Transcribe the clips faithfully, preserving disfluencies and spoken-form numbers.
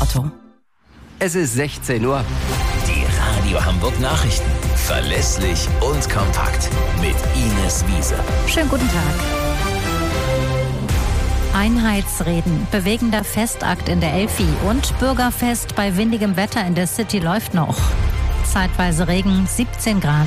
Otto. Es ist sechzehn Uhr. Die Radio Hamburg Nachrichten. Verlässlich und kompakt. Mit Ines Wiese. Schönen guten Tag. Einheitsreden, bewegender Festakt in der Elfi und Bürgerfest bei windigem Wetter in der City läuft noch. Zeitweise Regen, siebzehn Grad.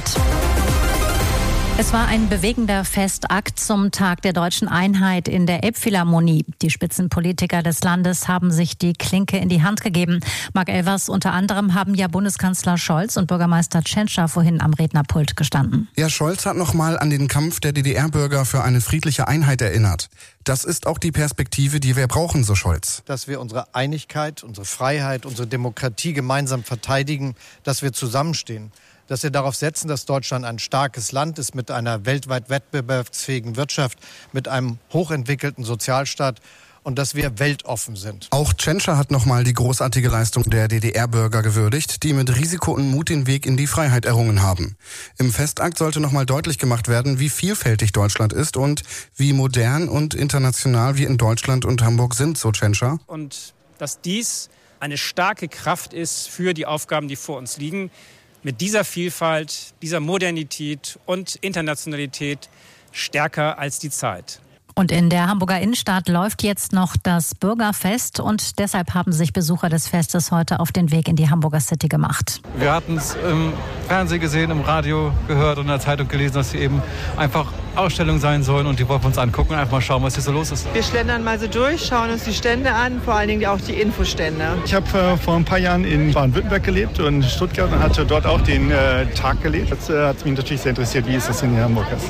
Es war ein bewegender Festakt zum Tag der deutschen Einheit in der Elbphilharmonie. Die Spitzenpolitiker des Landes haben sich die Klinke in die Hand gegeben. Marc Elvers, unter anderem haben ja Bundeskanzler Scholz und Bürgermeister Tschentscher vorhin am Rednerpult gestanden. Ja, Scholz hat nochmal an den Kampf der D D R-Bürger für eine friedliche Einheit erinnert. Das ist auch die Perspektive, die wir brauchen, so Scholz. Dass wir unsere Einigkeit, unsere Freiheit, unsere Demokratie gemeinsam verteidigen, dass wir zusammenstehen. Dass wir darauf setzen, dass Deutschland ein starkes Land ist mit einer weltweit wettbewerbsfähigen Wirtschaft, mit einem hochentwickelten Sozialstaat und dass wir weltoffen sind. Auch Tschentscher hat nochmal die großartige Leistung der D D R-Bürger gewürdigt, die mit Risiko und Mut den Weg in die Freiheit errungen haben. Im Festakt sollte nochmal deutlich gemacht werden, wie vielfältig Deutschland ist und wie modern und international wir in Deutschland und Hamburg sind, so Tschentscher. Und dass dies eine starke Kraft ist für die Aufgaben, die vor uns liegen. Mit dieser Vielfalt, dieser Modernität und Internationalität stärker als die Zeit. Und in der Hamburger Innenstadt läuft jetzt noch das Bürgerfest und deshalb haben sich Besucher des Festes heute auf den Weg in die Hamburger City gemacht. Wir hatten es im Fernsehen gesehen, im Radio gehört und in der Zeitung gelesen, dass sie eben einfach Ausstellungen sein sollen und die wollen wir uns angucken und einfach mal schauen, was hier so los ist. Wir schlendern mal so durch, schauen uns die Stände an, vor allen Dingen auch die Infostände. Ich habe äh, vor ein paar Jahren in Baden-Württemberg gelebt und in Stuttgart und hatte dort auch den äh, Tag gelebt. Jetzt äh, hat es mich natürlich sehr interessiert, wie ist das in Hamburg ist.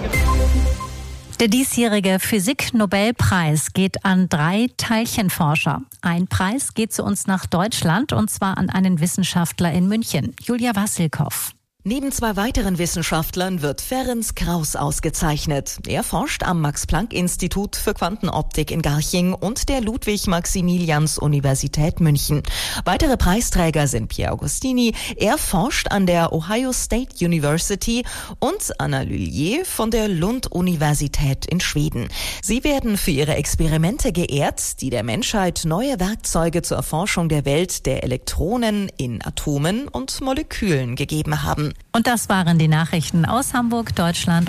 Der diesjährige Physik-Nobelpreis geht an drei Teilchenforscher. Ein Preis geht zu uns nach Deutschland und zwar an einen Wissenschaftler in München, Julia Wassilkow. Neben zwei weiteren Wissenschaftlern wird Ferenc Krauss ausgezeichnet. Er forscht am Max-Planck-Institut für Quantenoptik in Garching und der Ludwig-Maximilians-Universität München. Weitere Preisträger sind Pierre Agostini, er forscht an der Ohio State University und Anna Lullier von der Lund-Universität in Schweden. Sie werden für ihre Experimente geehrt, die der Menschheit neue Werkzeuge zur Erforschung der Welt der Elektronen in Atomen und Molekülen gegeben haben. Und das waren die Nachrichten aus Hamburg, Deutschland